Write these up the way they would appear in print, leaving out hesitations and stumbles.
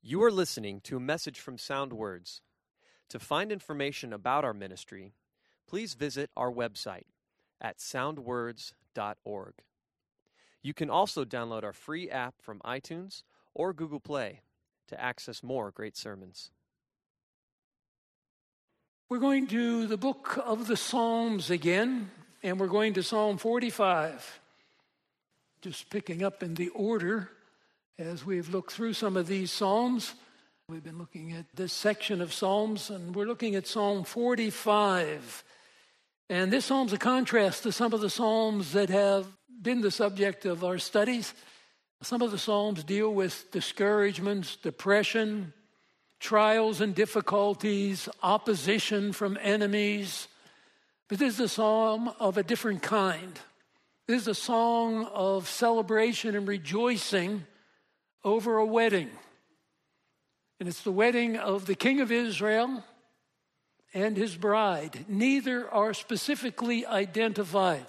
You are listening to a message from Sound Words. To find information about our ministry, please visit our website at soundwords.org. You can also download our free app from iTunes or Google Play to access more great sermons. We're going to the book of the Psalms again, and we're going to Psalm 45. Just picking up in the order as we've looked through some of these Psalms. We've been looking at this section of Psalms, and we're looking at Psalm 45. And this Psalm's a contrast to some of the Psalms that have been the subject of our studies. Some of the Psalms deal with discouragements, depression, trials and difficulties, opposition from enemies. But this is a psalm of a different kind. This is a song of celebration and rejoicing over a wedding. And it's the wedding of the King of Israel and his bride. Neither are specifically identified,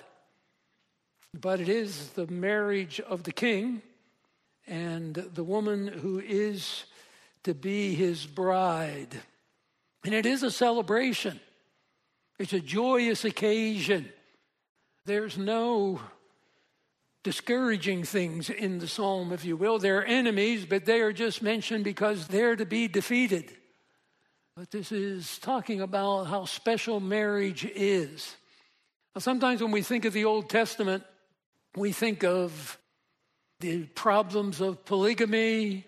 but it is the marriage of the king and the woman who is to be his bride. And it is a celebration. It's a joyous occasion. There's no discouraging things in the psalm, if you will. They're enemies, but they are just mentioned because they're to be defeated. But this is talking about how special marriage is. Now, sometimes when we think of the Old Testament, we think of the problems of polygamy,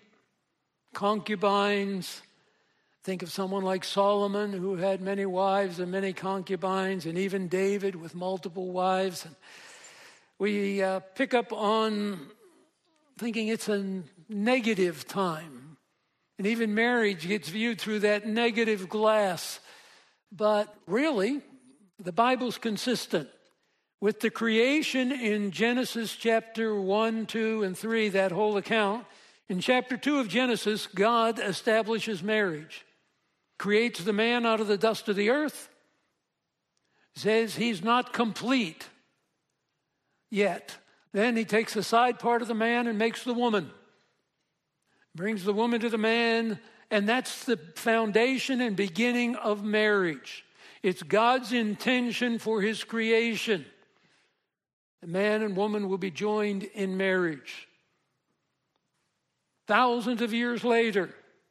concubines. Think of someone like Solomon, who had many wives and many concubines, and even David with multiple wives. And we pick up on thinking it's a negative time. And even marriage gets viewed through that negative glass. But really, the Bible's consistent. With the creation in Genesis chapter 1, 2, and 3, that whole account, in chapter 2 of Genesis, God establishes marriage. Creates the man out of the dust of the earth. Says he's not complete yet. Then he takes the side part of the man and makes the woman. Brings the woman to the man, and that's the foundation and beginning of marriage. It's God's intention for his creation. The man and woman will be joined in marriage. Thousands of years later,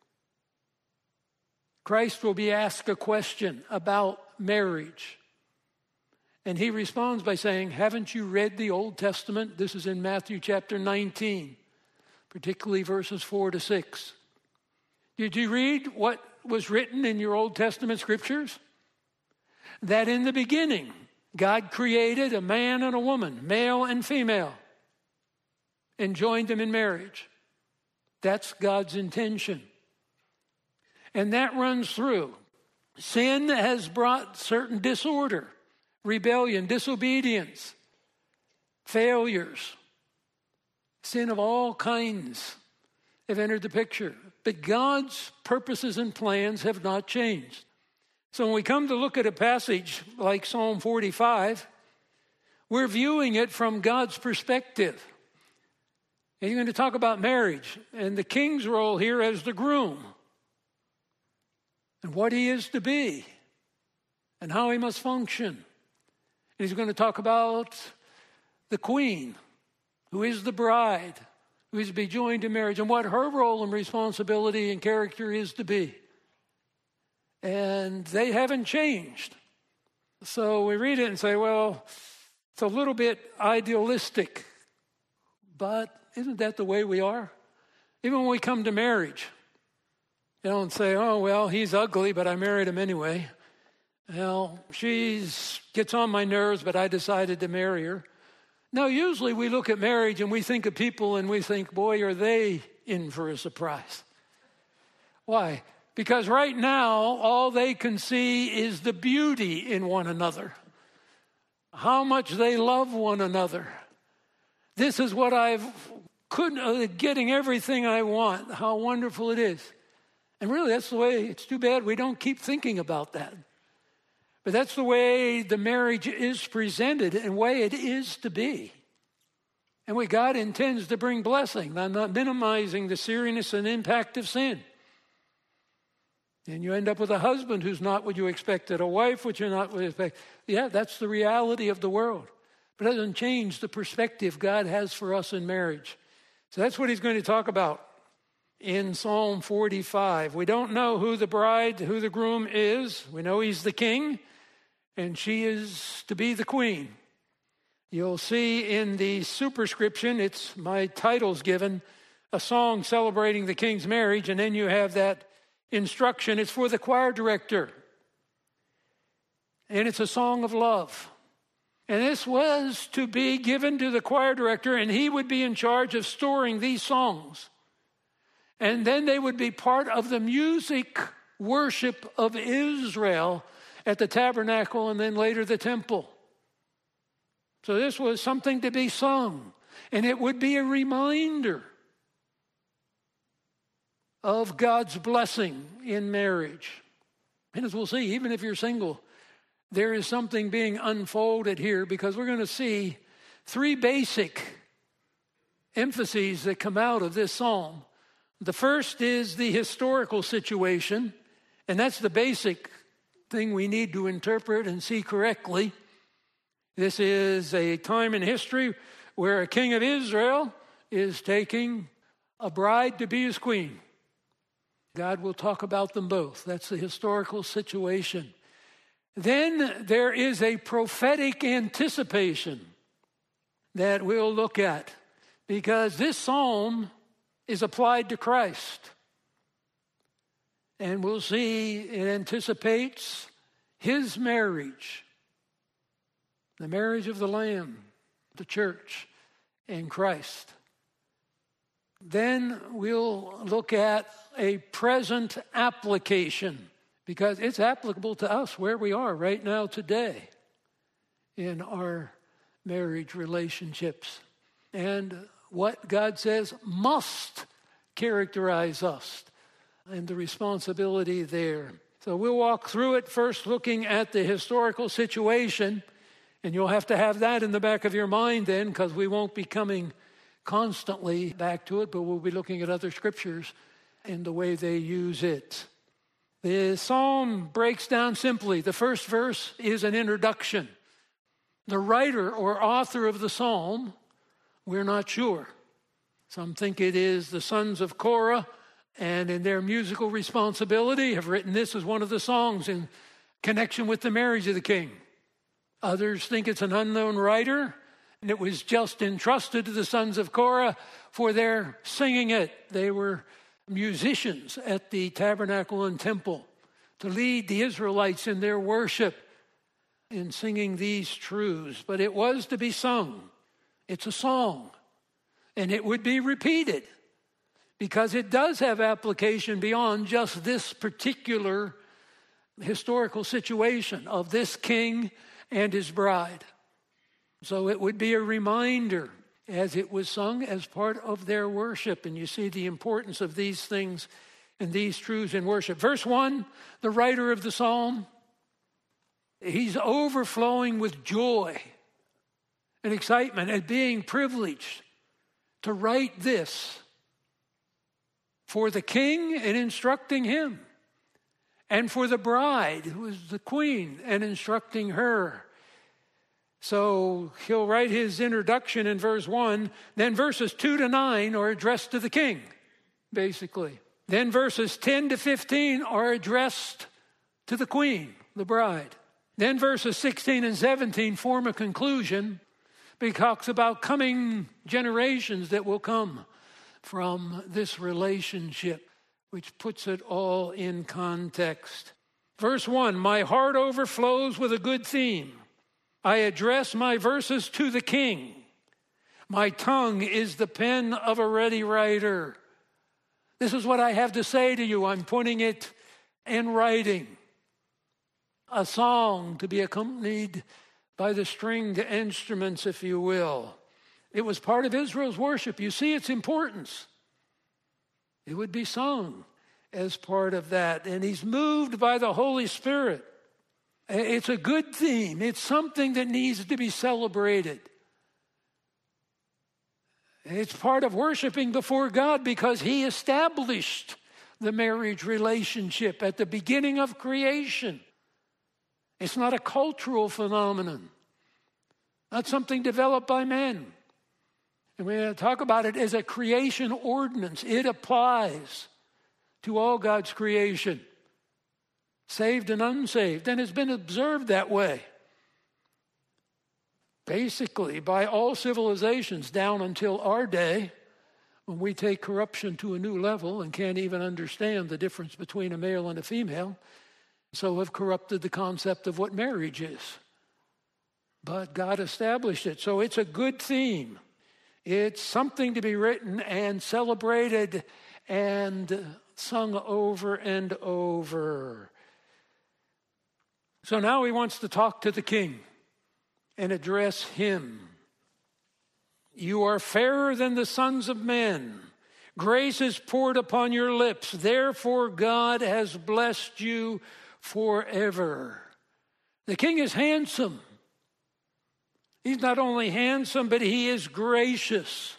Christ will be asked a question about marriage. And he responds by saying, haven't you read the Old Testament? This is in Matthew chapter 19, particularly verses 4 to 6. Did you read what was written in your Old Testament scriptures? That in the beginning, God created a man and a woman, male and female, and joined them in marriage. That's God's intention. And that runs through. Sin has brought certain disorder, rebellion, disobedience, failures. Sin of all kinds have entered the picture. But God's purposes and plans have not changed. So when we come to look at a passage like Psalm 45, we're viewing it from God's perspective. And you're going to talk about marriage and the king's role here as the groom and what he is to be and how he must function. And he's going to talk about the queen, who is the bride, who is to be joined in marriage, and what her role and responsibility and character is to be. And they haven't changed. So we read it and say, well, it's a little bit idealistic. But isn't that the way we are? Even when we come to marriage, you don't say, oh, well, he's ugly, but I married him anyway. Well, she gets on my nerves, but I decided to marry her. No, usually we look at marriage and we think of people and we think, boy, are they in for a surprise. Why? Because right now, all they can see is the beauty in one another. How much they love one another. This is what getting everything I want. How wonderful it is. And really, that's the way, it's too bad we don't keep thinking about that. But that's the way the marriage is presented and the way it is to be. And what God intends to bring blessing. I'm not minimizing the seriousness and impact of sin. And you end up with a husband who's not what you expected, a wife which you're not what you expect. Yeah, that's the reality of the world. But it doesn't change the perspective God has for us in marriage. So that's what he's going to talk about in Psalm 45. We don't know who the bride, who the groom is. We know he's the king, and she is to be the queen. You'll see in the superscription, it's my title's given, a song celebrating the king's marriage, and then you have that instruction. It's for the choir director. And it's a song of love. And this was to be given to the choir director, and he would be in charge of storing these songs. And then they would be part of the music worship of Israel at the tabernacle and then later the temple. So this was something to be sung. And it would be a reminder of God's blessing in marriage. And as we'll see, even if you're single, there is something being unfolded here, because we're going to see three basic emphases that come out of this psalm. The first is the historical situation, and that's the basic thing we need to interpret and see correctly. This is a time in history where a king of Israel is taking a bride to be his queen. God will talk about them both. That's the historical situation. Then there is a prophetic anticipation that we'll look at, because this psalm is applied to Christ. And we'll see it anticipates his marriage, the marriage of the Lamb, the church, and Christ. Then we'll look at a present application, because it's applicable to us where we are right now today in our marriage relationships. And what God says must characterize us and the responsibility there. So we'll walk through it, first looking at the historical situation, and you'll have to have that in the back of your mind then, because we won't be coming constantly back to it, but we'll be looking at other scriptures and the way they use it. The psalm breaks down simply. The first verse is an introduction. The writer or author of the psalm, we're not sure. Some think it is the sons of Korah, and in their musical responsibility have written this as one of the songs in connection with the marriage of the king. Others think it's an unknown writer, and it was just entrusted to the sons of Korah for their singing it. They were musicians at the tabernacle and temple to lead the Israelites in their worship in singing these truths. But it was to be sung. It's a song. And it would be repeated, because it does have application beyond just this particular historical situation of this king and his bride. So it would be a reminder as it was sung as part of their worship. And you see the importance of these things and these truths in worship. Verse 1, the writer of the psalm, he's overflowing with joy and excitement at being privileged to write this for the king and instructing him, and for the bride, who is the queen, and instructing her. So he'll write his introduction in verse 1. Then verses 2 to 9 are addressed to the king, basically. Then verses 10 to 15 are addressed to the queen, the bride. Then verses 16 and 17 form a conclusion. But he talks about coming generations that will come from this relationship, which puts it all in context. Verse 1, my heart overflows with a good theme. I address my verses to the king. My tongue is the pen of a ready writer. This is what I have to say to you. I'm putting it in writing. A song to be accompanied by the stringed instruments, if you will. It was part of Israel's worship. You see its importance. It would be sung as part of that. And he's moved by the Holy Spirit. It's a good theme. It's something that needs to be celebrated. It's part of worshiping before God because He established the marriage relationship at the beginning of creation. It's not a cultural phenomenon, not something developed by men. And we talk about it as a creation ordinance. It applies to all God's creation, saved and unsaved, and has been observed that way. Basically, by all civilizations down until our day, when we take corruption to a new level and can't even understand the difference between a male and a female, so have corrupted the concept of what marriage is. But God established it, so it's a good theme. It's something to be written and celebrated and sung over and over. So now he wants to talk to the king and address him. You are fairer than the sons of men. Grace is poured upon your lips. Therefore, God has blessed you forever. The king is handsome. He's not only handsome, but he is gracious.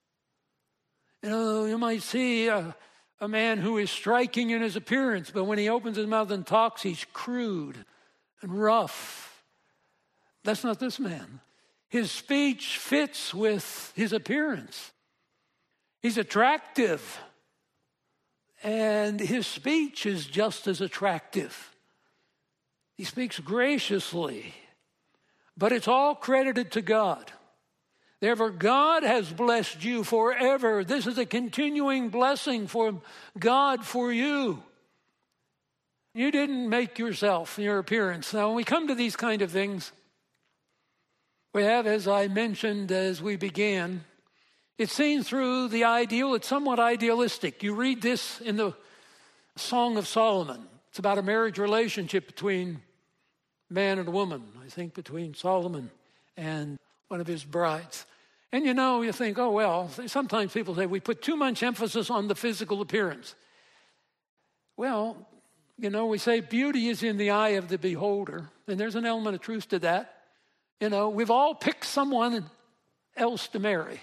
You know, you might see a man who is striking in his appearance, but when he opens his mouth and talks, he's crude and rough. That's not this man. His speech fits with his appearance. He's attractive, and his speech is just as attractive. He speaks graciously, but it's all credited to God. Therefore, God has blessed you forever. This is a continuing blessing from God for you. You didn't make yourself, your appearance. Now, when we come to these kind of things, we have, as I mentioned as we began, it's seen through the ideal. It's somewhat idealistic. You read this in the Song of Solomon. It's about a marriage relationship between man and woman, I think between Solomon and one of his brides. And you think, oh, well, sometimes people say we put too much emphasis on the physical appearance. Well, we say beauty is in the eye of the beholder, and there's an element of truth to that. We've all picked someone else to marry.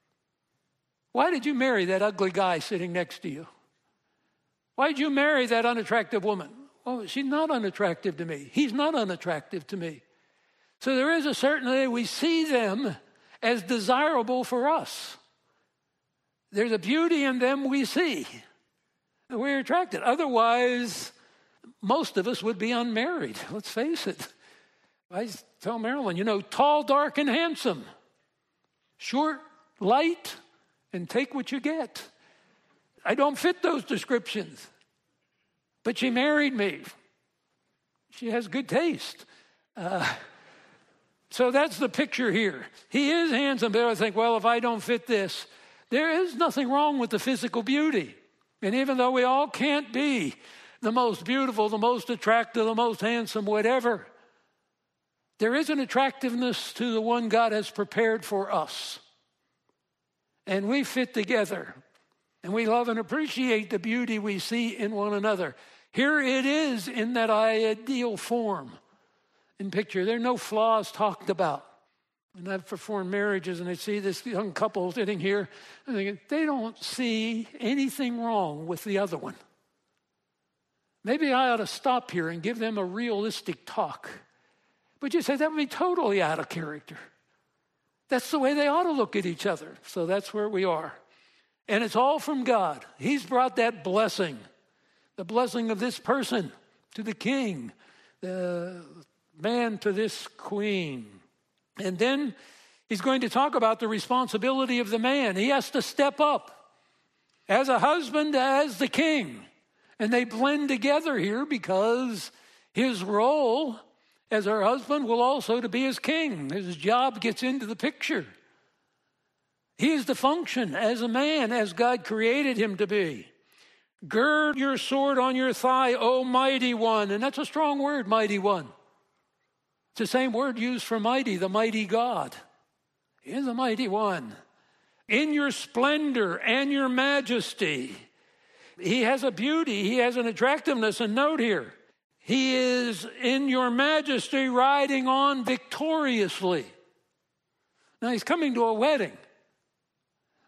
Why did you marry that ugly guy sitting next to you? Why did you marry that unattractive woman? Well, she's not unattractive to me. He's not unattractive to me. So there is a certain way we see them as desirable for us. There's a beauty in them we see. We're attracted. Otherwise, most of us would be unmarried. Let's face it. I tell Marilyn, tall, dark, and handsome. Short, light, and take what you get. I don't fit those descriptions. But she married me. She has good taste. So that's the picture here. He is handsome, but I think, well, if I don't fit this, there is nothing wrong with the physical beauty. And even though we all can't be the most beautiful, the most attractive, the most handsome, whatever, there is an attractiveness to the one God has prepared for us. And we fit together. And we love and appreciate the beauty we see in one another. Here it is in that ideal form in picture. There are no flaws talked about. And I've performed marriages and I see this young couple sitting here and they don't see anything wrong with the other one. Maybe I ought to stop here and give them a realistic talk. But you say that would be totally out of character. That's the way they ought to look at each other. So that's where we are. And it's all from God. He's brought that blessing. The blessing of this person to the king. The man to this queen. And then he's going to talk about the responsibility of the man. He has to step up as a husband, as the king. And they blend together here because his role as her husband will also to be his king. His job gets into the picture. He is to function as a man, as God created him to be. Gird your sword on your thigh, O mighty one. And that's a strong word, mighty one. It's the same word used for mighty, the mighty God. He is a mighty one. In your splendor and your majesty. He has a beauty, he has an attractiveness. And note here, he is in your majesty riding on victoriously. Now he's coming to a wedding.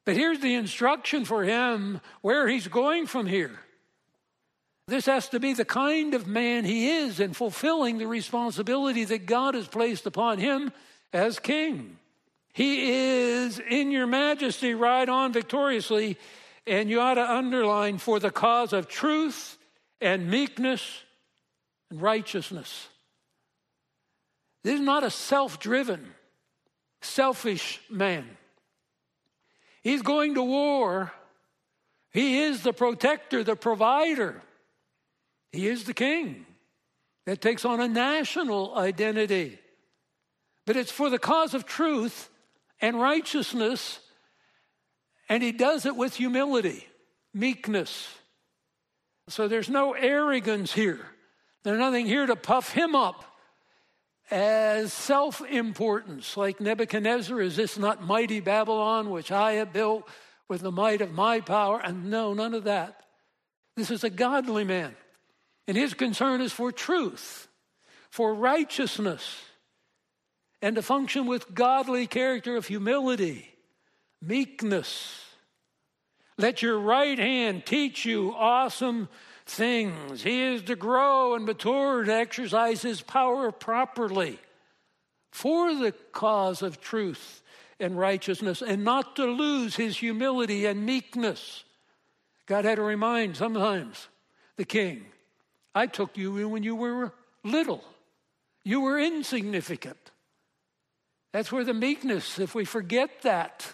But here's the instruction for him where he's going from here. This has to be the kind of man he is in fulfilling the responsibility that God has placed upon him as king. He is, in your majesty, ride on victoriously, and you ought to underline, for the cause of truth and meekness and righteousness. This is not a self-driven, selfish man. He's going to war. He is the protector, the provider. He is the king. That takes on a national identity. But it's for the cause of truth and righteousness, and he does it with humility, meekness. So there's no arrogance here. There's nothing here to puff him up as self-importance, like Nebuchadnezzar. Is this not mighty Babylon, which I have built with the might of my power? And no, none of that. This is a godly man. And his concern is for truth, for righteousness, and to function with godly character of humility, meekness. Let your right hand teach you awesome things. He is to grow and mature, to exercise his power properly for the cause of truth and righteousness, and not to lose his humility and meekness. God had to remind sometimes the king, I took you when you were little. You were insignificant. That's where the meekness, if we forget that,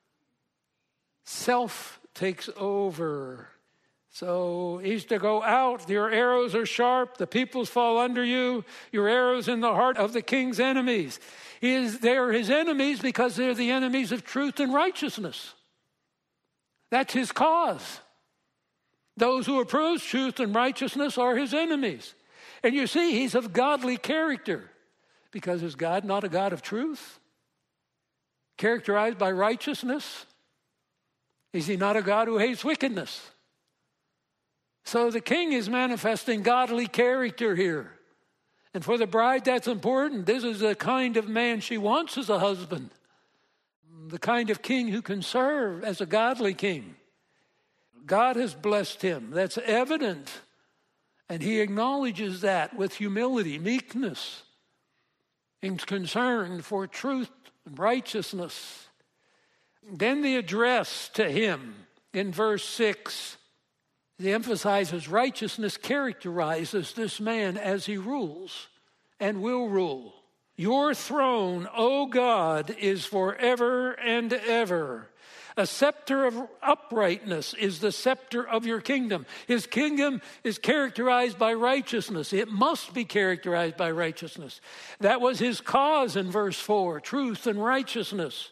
self takes over. So he's to go out. Your arrows are sharp. The peoples fall under you. Your arrows in the heart of the king's enemies. They are his enemies because they're the enemies of truth and righteousness. That's his cause. Those who oppose truth and righteousness are his enemies. And you see, he's of godly character. Because is God not a God of truth? Characterized by righteousness? Is he not a God who hates wickedness? So the king is manifesting godly character here. And for the bride, that's important. This is the kind of man she wants as a husband. The kind of king who can serve as a godly king. God has blessed him. That's evident. And he acknowledges that with humility, meekness, and concern for truth and righteousness. Then the address to him in verse 6. He emphasizes righteousness characterizes this man as he rules and will rule. Your throne, O God, is forever and ever. A scepter of uprightness is the scepter of your kingdom. His kingdom is characterized by righteousness. It must be characterized by righteousness. That was his cause in verse 4, truth and righteousness.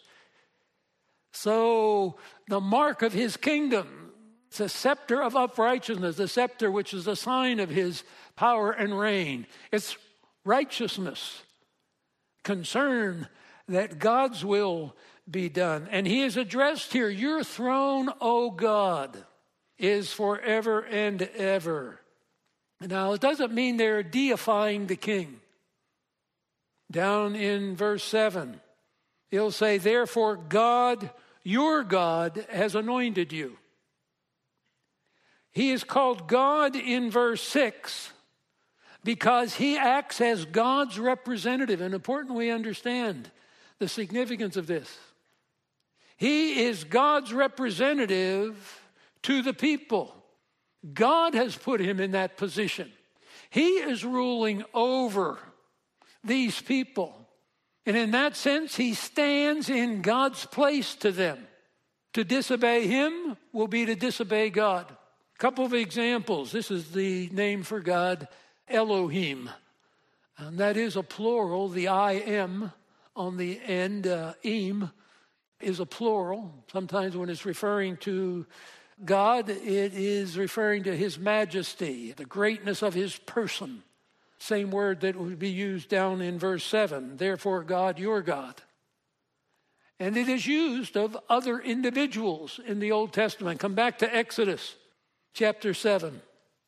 So the mark of his kingdom, it's a scepter of uprightness, the scepter which is a sign of his power and reign. It's righteousness, concern that God's will be done. And he is addressed here, your throne, O God, is forever and ever. Now, it doesn't mean they're deifying the king. Down in verse 7, he'll say, therefore God, your God, has anointed you. He is called God in verse 6 because he acts as God's representative. And important we understand the significance of this. He is God's representative to the people. God has put him in that position. He is ruling over these people. And in that sense, he stands in God's place to them. To disobey him will be to disobey God. A couple of examples. This is the name for God, Elohim. And that is a plural. The I-M on the end, im, is a plural. Sometimes when it's referring to God, it is referring to his majesty, the greatness of his person. Same word that would be used down in verse 7. Therefore, God, your God. And it is used of other individuals in the Old Testament. Come back to Exodus chapter 7.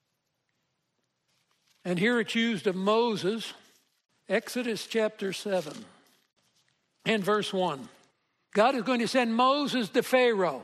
And here it's used of Moses. Exodus chapter 7 and verse 1. God is going to send Moses to Pharaoh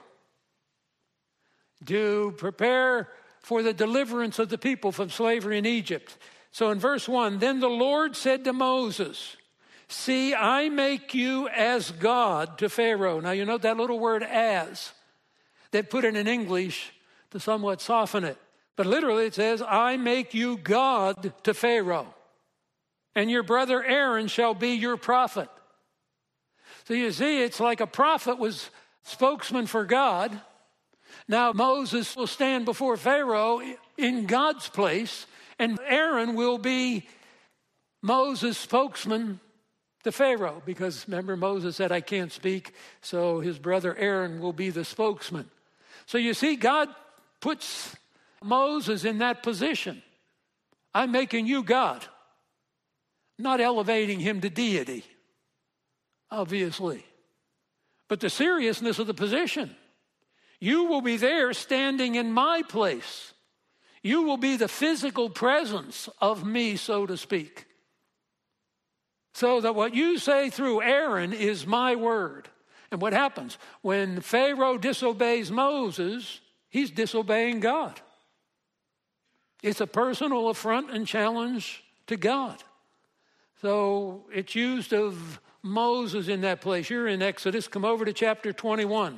to prepare for the deliverance of the people from slavery in Egypt. So in verse 1, then the Lord said to Moses, see, I make you as God to Pharaoh. Now you note that little word as. They put it in English to somewhat soften it. But literally it says, I make you God to Pharaoh, and your brother Aaron shall be your prophet. So you see, it's like a prophet was spokesman for God. Now Moses will stand before Pharaoh in God's place, and Aaron will be Moses' spokesman to Pharaoh, because remember Moses said, I can't speak, so his brother Aaron will be the spokesman. So you see, God puts Moses in that position. I'm making you God, not elevating him to deity, obviously. But the seriousness of the position. You will be there standing in my place. You will be the physical presence of me, so to speak. So that what you say through Aaron is my word. And what happens? When Pharaoh disobeys Moses, he's disobeying God. It's a personal affront and challenge to God. So it's used of Moses in that place. You're in Exodus. Come over to chapter 21.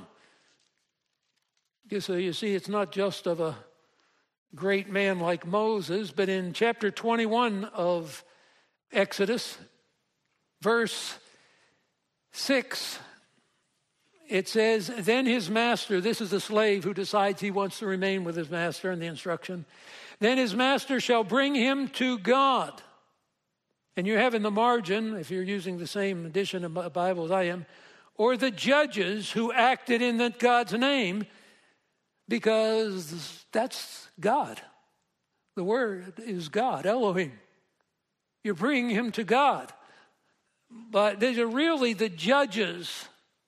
So you see, it's not just of a great man like Moses, but in chapter 21 of Exodus, verse 6, it says, then his master, this is the slave who decides he wants to remain with his master in the instruction, then his master shall bring him to God. And you have in the margin, if you're using the same edition of the Bible as I am, or the judges who acted in that God's name, because that's God. The word is God, Elohim. You're bringing him to God. But these are really the judges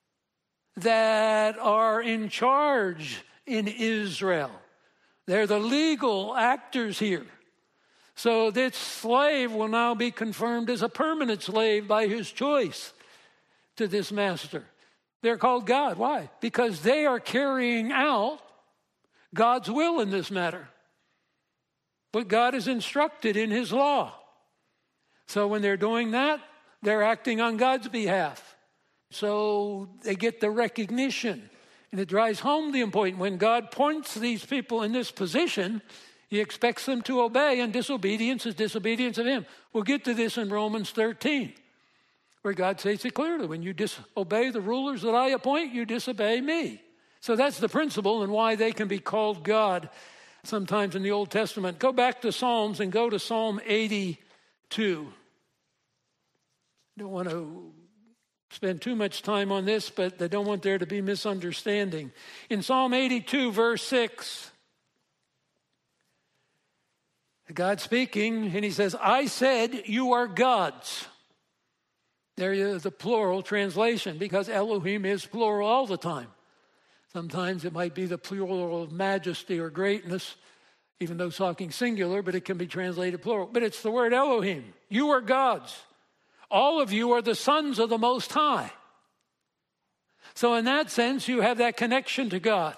that are in charge in Israel. They're the legal actors here. So this slave will now be confirmed as a permanent slave by his choice to this master. They're called God. Why? Because they are carrying out God's will in this matter. What God has instructed in his law. So when they're doing that, they're acting on God's behalf. So they get the recognition. And it drives home the point. When God points these people in this position, he expects them to obey, and disobedience is disobedience of him. We'll get to this in Romans 13, where God says it clearly. When you disobey the rulers that I appoint, you disobey me. So that's the principle and why they can be called God sometimes in the Old Testament. Go back to Psalms and go to Psalm 82. I don't want to spend too much time on this, but I don't want there to be misunderstanding. In Psalm 82, verse 6, God speaking, and he says, I said you are gods. There is the plural translation, because Elohim is plural all the time. Sometimes it might be the plural of majesty or greatness, even though talking singular, but it can be translated plural. But it's the word Elohim. You are gods. All of you are the sons of the Most High. So in that sense, you have that connection to God.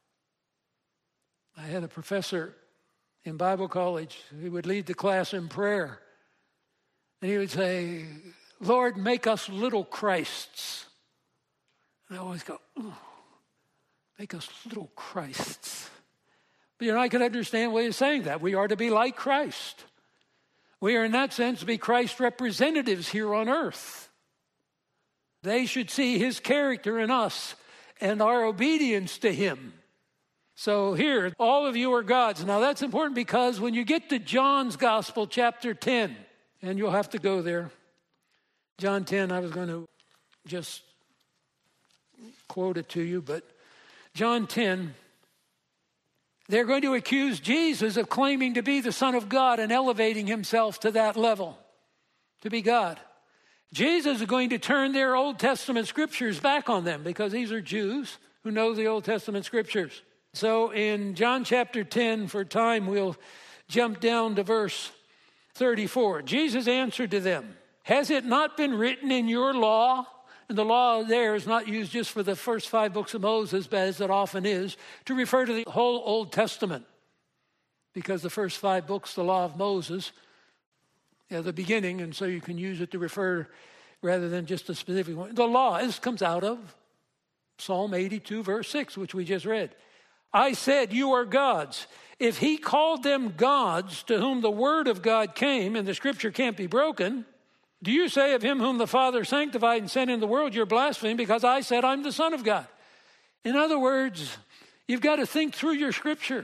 I had a professor in Bible college who would lead the class in prayer. And he would say, Lord, make us little Christs. And I always go, oh, make us little Christs. But I can understand why he's saying that. We are to be like Christ. We are in that sense to be Christ's representatives here on earth. They should see his character in us and our obedience to him. So here, all of you are gods. Now that's important because when you get to John's Gospel, chapter 10, and you'll have to go there. John 10, I was going to just quote it to you, but John 10, they're going to accuse Jesus of claiming to be the Son of God and elevating himself to that level, to be God. Jesus is going to turn their Old Testament scriptures back on them because these are Jews who know the Old Testament scriptures. So in John chapter 10, for time, we'll jump down to verse 34. Jesus answered to them, has it not been written in your law And the law there is not used just for the first 5 books of Moses, but as it often is, to refer to the whole Old Testament. Because the first 5 books, the law of Moses, the beginning, and so you can use it to refer rather than just a specific one. The law, this comes out of Psalm 82, verse 6, which we just read. I said, you are gods. If he called them gods to whom the word of God came, and the scripture can't be broken, do you say of him whom the Father sanctified and sent in the world, you're blaspheming because I said I'm the Son of God? In other words, you've got to think through your scripture.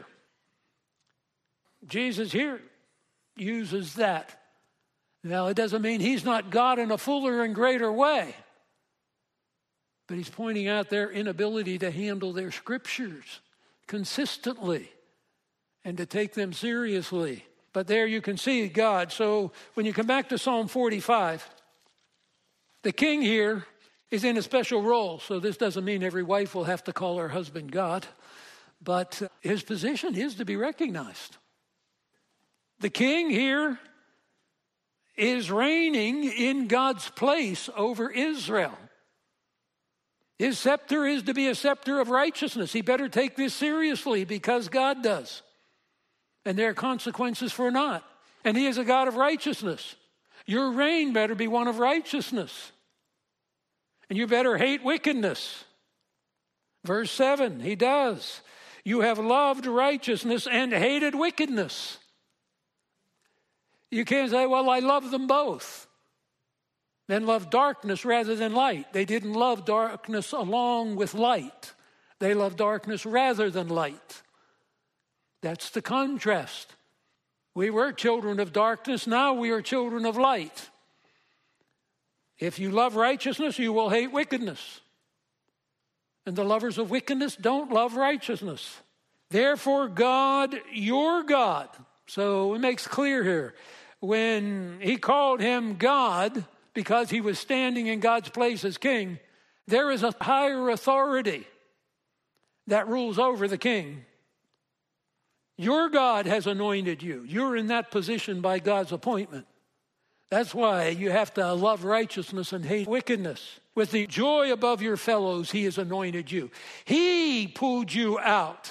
Jesus here uses that. Now, it doesn't mean he's not God in a fuller and greater way. But he's pointing out their inability to handle their scriptures consistently and to take them seriously. But there you can see God. So when you come back to Psalm 45, the king here is in a special role. So this doesn't mean every wife will have to call her husband God, but his position is to be recognized. The king here is reigning in God's place over Israel. His scepter is to be a scepter of righteousness. He better take this seriously because God does. And there are consequences for not. And he is a God of righteousness. Your reign better be one of righteousness. And you better hate wickedness. Verse 7, he does. You have loved righteousness and hated wickedness. You can't say, well, I love them both. Then love darkness rather than light. They didn't love darkness along with light. They loved darkness rather than light. That's the contrast. We were children of darkness. Now we are children of light. If you love righteousness, you will hate wickedness. And the lovers of wickedness don't love righteousness. Therefore, God, your God. So it makes clear here. When he called him God, because he was standing in God's place as king, there is a higher authority that rules over the king. Your God has anointed you. You're in that position by God's appointment. That's why you have to love righteousness and hate wickedness. With the joy above your fellows, he has anointed you. He pulled you out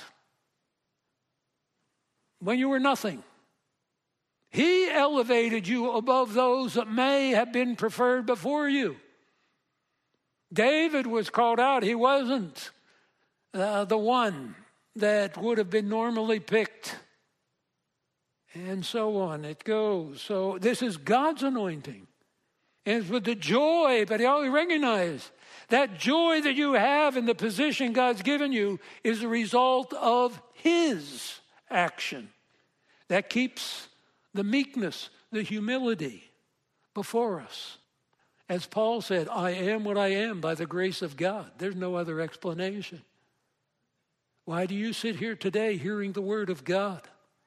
when you were nothing. He elevated you above those that may have been preferred before you. David was called out. He wasn't the one that would have been normally picked. And so on it goes. So this is God's anointing. And it's with the joy, but he always recognized that joy that you have in the position God's given you is a result of his action. That keeps the meekness, the humility before us. As Paul said, I am what I am by the grace of God. There's no other explanation. Why do you sit here today hearing the word of God?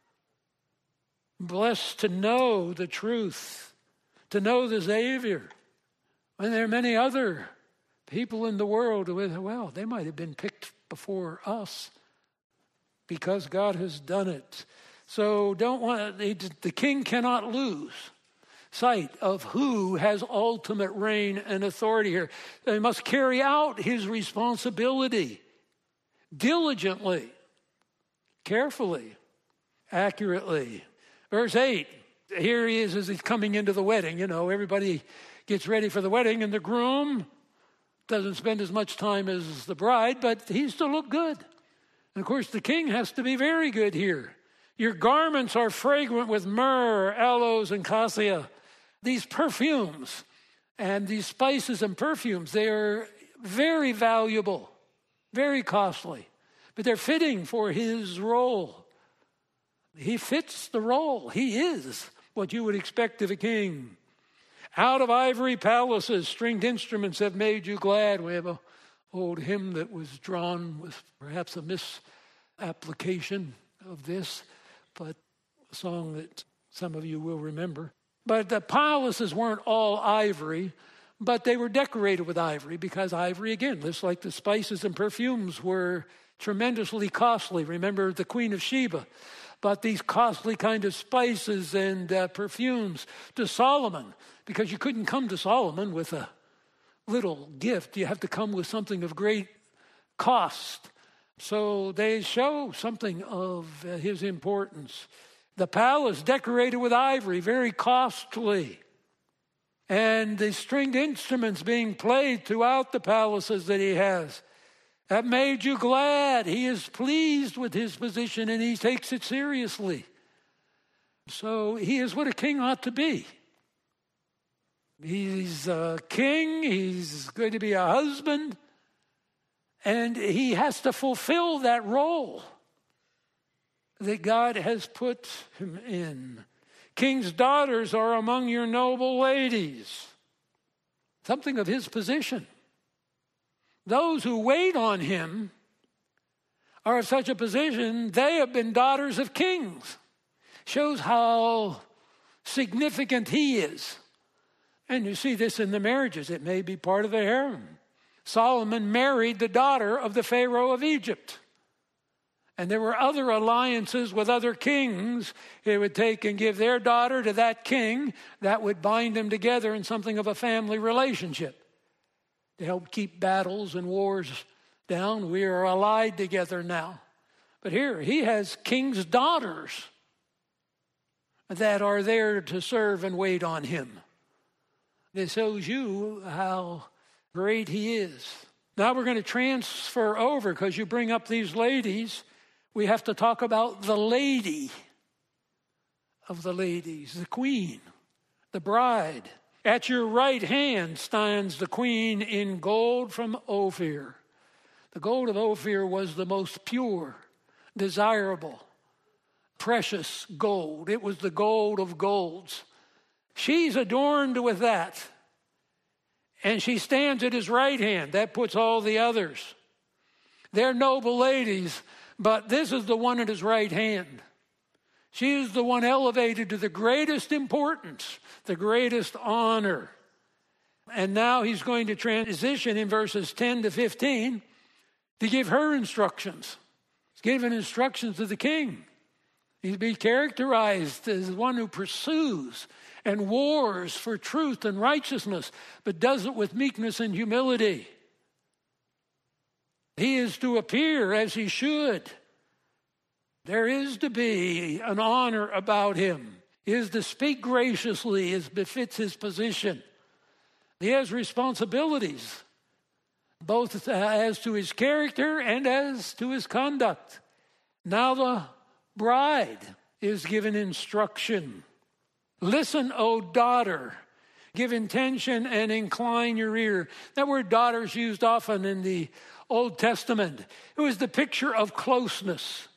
Blessed to know the truth, to know the Savior. When there are many other people in the world who, well, they might have been picked before us because God has done it. So the king cannot lose sight of who has ultimate reign and authority here. He must carry out his responsibility diligently, carefully, accurately. Verse 8, here he is as he's coming into the wedding. You know, everybody gets ready for the wedding, and the groom doesn't spend as much time as the bride, but he's to look good. And, of course, the king has to be very good here. Your garments are fragrant with myrrh, aloes, and cassia. These perfumes and these spices and perfumes, they are very valuable, very costly, but they're fitting for his role. He fits the role. He is what you would expect of a king. Out of ivory palaces, stringed instruments have made you glad. We have an old hymn that was drawn with perhaps a misapplication of this, but a song that some of you will remember. But the palaces weren't all ivory, but they were decorated with ivory because ivory, again, just like the spices and perfumes, were tremendously costly. Remember the Queen of Sheba bought these costly kind of spices and perfumes to Solomon because you couldn't come to Solomon with little gift. You have to come with something of great cost. So they show something of his importance. The palace decorated with ivory, very costly. And the stringed instruments being played throughout the palaces that he has. That made you glad. He is pleased with his position and he takes it seriously. So he is what a king ought to be. He's a king. He's going to be a husband. And he has to fulfill that role that God has put him in. King's daughters are among your noble ladies. Something of his position. Those who wait on him are of such a position, they have been daughters of kings. Shows how significant he is. And you see this in the marriages. It may be part of the harem. Solomon married the daughter of the Pharaoh of Egypt. And there were other alliances with other kings. He would take and give their daughter to that king. That would bind them together in something of a family relationship. To help keep battles and wars down. We are allied together now. But here, he has king's daughters that are there to serve and wait on him. It shows you how great he is. Now we're going to transfer over, because you bring up these ladies. We have to talk about the lady of the ladies, the queen, the bride. At your right hand stands the queen in gold from Ophir. The gold of Ophir was the most pure, desirable, precious gold. It was the gold of golds. She's adorned with that. And she stands at his right hand. That puts all the others. They're noble ladies, but this is the one at his right hand. She is the one elevated to the greatest importance, the greatest honor. And now he's going to transition in verses 10 to 15 to give her instructions. He's giving instructions to the king. He's be characterized as one who pursues and wars for truth and righteousness, but does it with meekness and humility. He is to appear as he should. There is to be an honor about him. He is to speak graciously as befits his position. He has responsibilities, both as to his character and as to his conduct. Now the bride is given instruction. Listen, O daughter, give attention and incline your ear. That word daughter is used often in the Old Testament. It was the picture of closeness.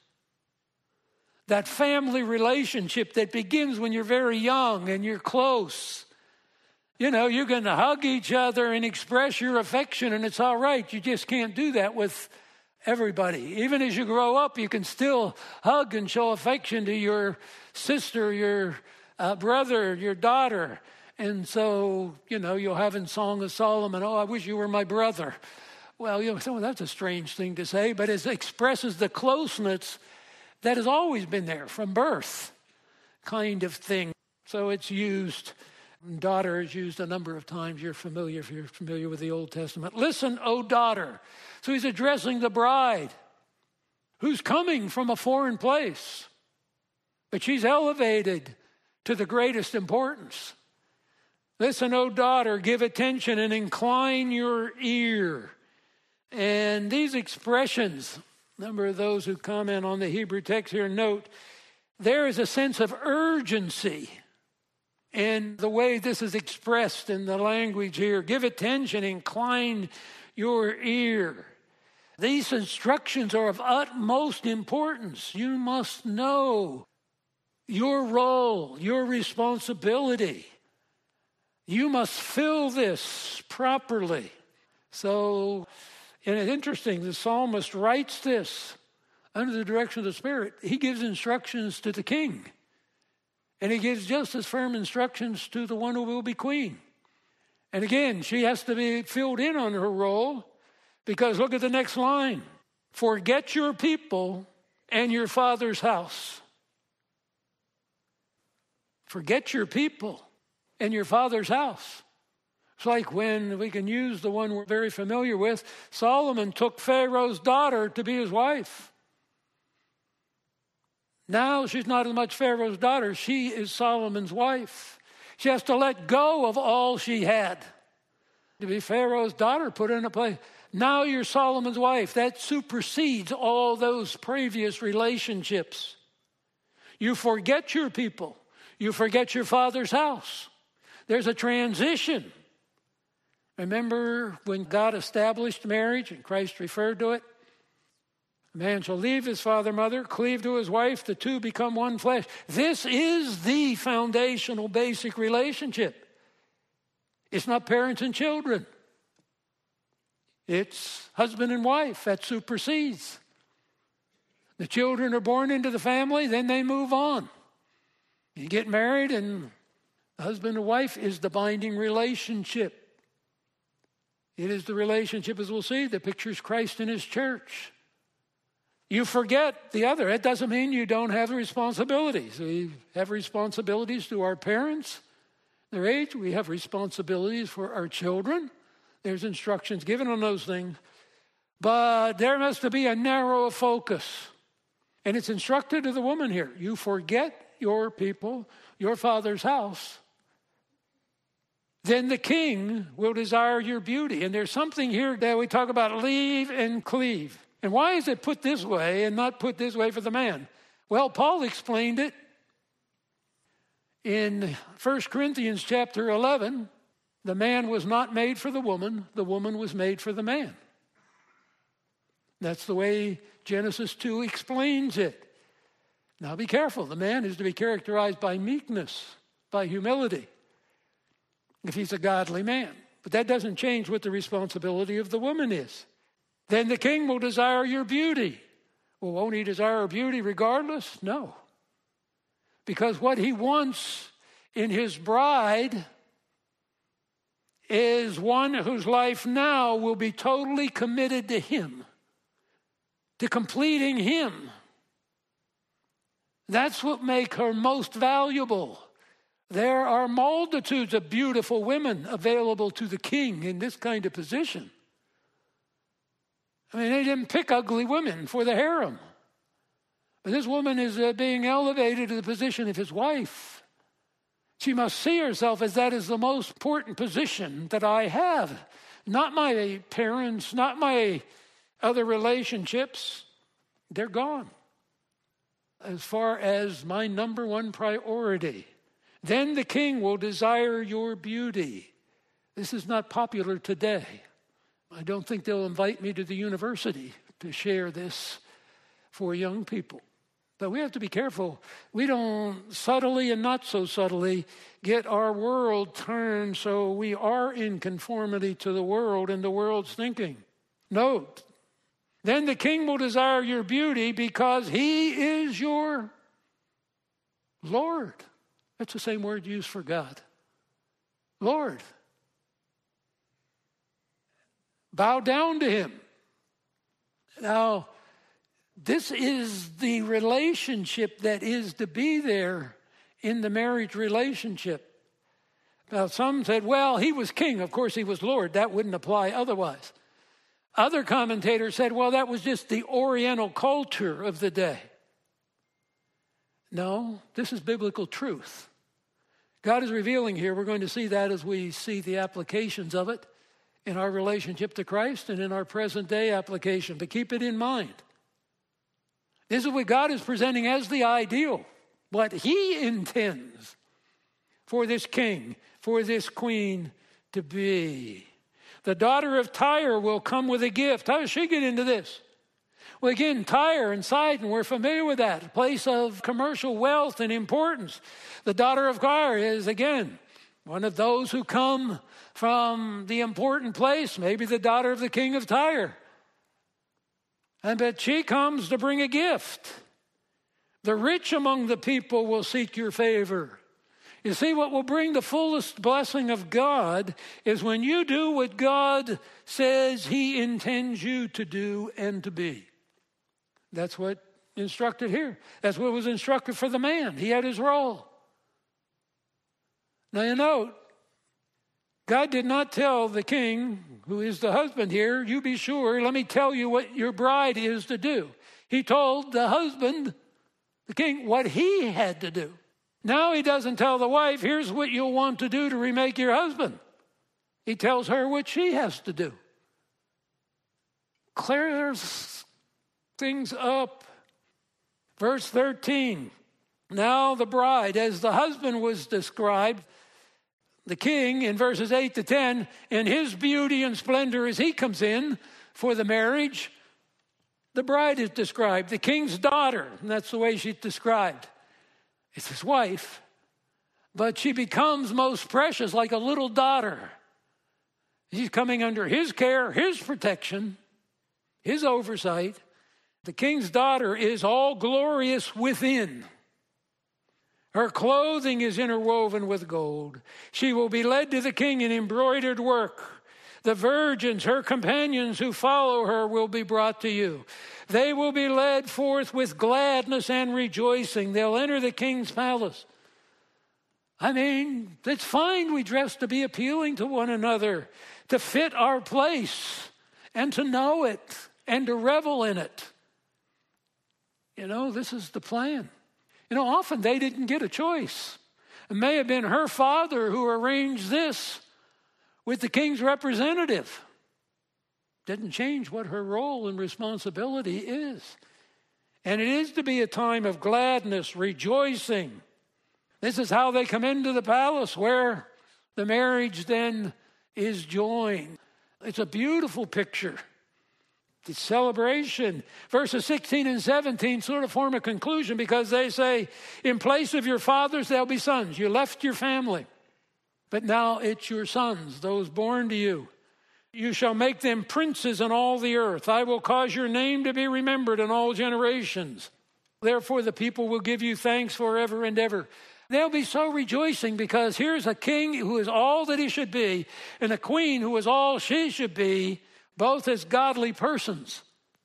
That family relationship that begins when you're very young and you're close. You know, you're going to hug each other and express your affection, and it's all right. You just can't do that with everybody. Even as you grow up, you can still hug and show affection to your sister, your brother, your daughter. And so, you know, you'll have in Song of Solomon, oh, I wish you were my brother. Well, you know, that's a strange thing to say, but it expresses the closeness that has always been there from birth, kind of thing. So it's used, daughter is used a number of times. You're familiar, if you're familiar with the Old Testament. Listen, O daughter. So he's addressing the bride who's coming from a foreign place, but she's elevated to the greatest importance. Listen, O daughter, give attention and incline your ear. And these expressions, a number of those who comment on the Hebrew text here note, there is a sense of urgency in the way this is expressed in the language here. Give attention, incline your ear. These instructions are of utmost importance. You must know your role, your responsibility. You must fill this properly. So, and it's interesting, the psalmist writes this under the direction of the Spirit. He gives instructions to the king. And he gives just as firm instructions to the one who will be queen. And again, she has to be filled in on her role, because look at the next line. Forget your people and your father's house. Forget your people and your father's house. It's like when we can use the one we're very familiar with. Solomon took Pharaoh's daughter to be his wife. Now she's not as much Pharaoh's daughter. She is Solomon's wife. She has to let go of all she had to be Pharaoh's daughter, put in a place. Now you're Solomon's wife. That supersedes all those previous relationships. You forget your people. You forget your father's house. There's a transition. Remember when God established marriage and Christ referred to it? A man shall leave his father and mother, cleave to his wife, the two become one flesh. This is the foundational basic relationship. It's not parents and children. It's husband and wife. That supersedes. The children are born into the family, then they move on. You get married, and husband and wife is the binding relationship. It is the relationship, as we'll see, that pictures Christ and his church. You forget the other. That doesn't mean you don't have responsibilities. We have responsibilities to our parents, their age. We have responsibilities for our children. There's instructions given on those things. But there must be a narrow focus. And it's instructed to the woman here. You forget your people, your father's house, then the king will desire your beauty. And there's something here that we talk about leave and cleave. And why is it put this way and not put this way for the man? Well, Paul explained it in 1 Corinthians chapter 11. The man was not made for the woman was made for the man. That's the way Genesis 2 explains it. Now be careful. The man is to be characterized by meekness, by humility, if he's a godly man. But that doesn't change what the responsibility of the woman is. Then the king will desire your beauty. Well, won't he desire beauty regardless? No. Because what he wants in his bride is one whose life now will be totally committed to him, to completing him. That's what makes her most valuable. There are multitudes of beautiful women available to the king in this kind of position. I mean, they didn't pick ugly women for the harem. But this woman is being elevated to the position of his wife. She must see herself as that is the most important position that I have. Not my parents, not my other relationships. They're gone. As far as my number one priority. Then the king will desire your beauty. This is not popular today. I don't think they'll invite me to the university to share this for young people. But we have to be careful. We don't subtly and not so subtly get our world turned so we are in conformity to the world and the world's thinking. Note, then the king will desire your beauty because he is your Lord. That's the same word used for God. Lord. Bow down to him. Now, this is the relationship that is to be there in the marriage relationship. Now, some said, well, he was king. Of course, he was Lord. That wouldn't apply otherwise. Other commentators said, well, that was just the Oriental culture of the day. No, this is biblical truth. God is revealing here. We're going to see that as we see the applications of it in our relationship to Christ and in our present day application. But keep it in mind. This is what God is presenting as the ideal, what he intends for this king, for this queen to be. The daughter of Tyre will come with a gift. How does she get into this? Well, again, Tyre and Sidon, we're familiar with that, a place of commercial wealth and importance. The daughter of Tyre is, again, one of those who come from the important place, maybe the daughter of the king of Tyre. But she comes to bring a gift. The rich among the people will seek your favor. You see, what will bring the fullest blessing of God is when you do what God says he intends you to do and to be. That's what instructed here. That's what was instructed for the man. He had his role. Now you note, God did not tell the king, who is the husband here, you be sure, let me tell you what your bride is to do. He told the husband, the king, what he had to do. Now he doesn't tell the wife, here's what you'll want to do to remake your husband. He tells her what she has to do. Clears things up. Verse 13. Now the bride, as the husband was described, the king in verses 8 to 10, in his beauty and splendor as he comes in for the marriage, the bride is described, the king's daughter, and that's the way she's described. It's his wife, but she becomes most precious like a little daughter. She's coming under his care, his protection, his oversight. The king's daughter is all glorious within. Her clothing is interwoven with gold. She will be led to the king in embroidered work. The virgins, her companions who follow her, will be brought to you. They will be led forth with gladness and rejoicing. They'll enter the king's palace. I mean, it's fine we dress to be appealing to one another, to fit our place, and to know it, and to revel in it. You know, this is the plan. You know, often they didn't get a choice. It may have been her father who arranged this with the king's representative. Didn't change what her role and responsibility is. And it is to be a time of gladness, rejoicing. This is how they come into the palace where the marriage then is joined. It's a beautiful picture. The celebration. Verses 16 and 17 sort of form a conclusion because they say, in place of your fathers, there'll be sons. You left your family, but now it's your sons, those born to you. You shall make them princes in all the earth. I will cause your name to be remembered in all generations. Therefore, the people will give you thanks forever and ever. They'll be so rejoicing because here's a king who is all that he should be and a queen who is all she should be, both as godly persons.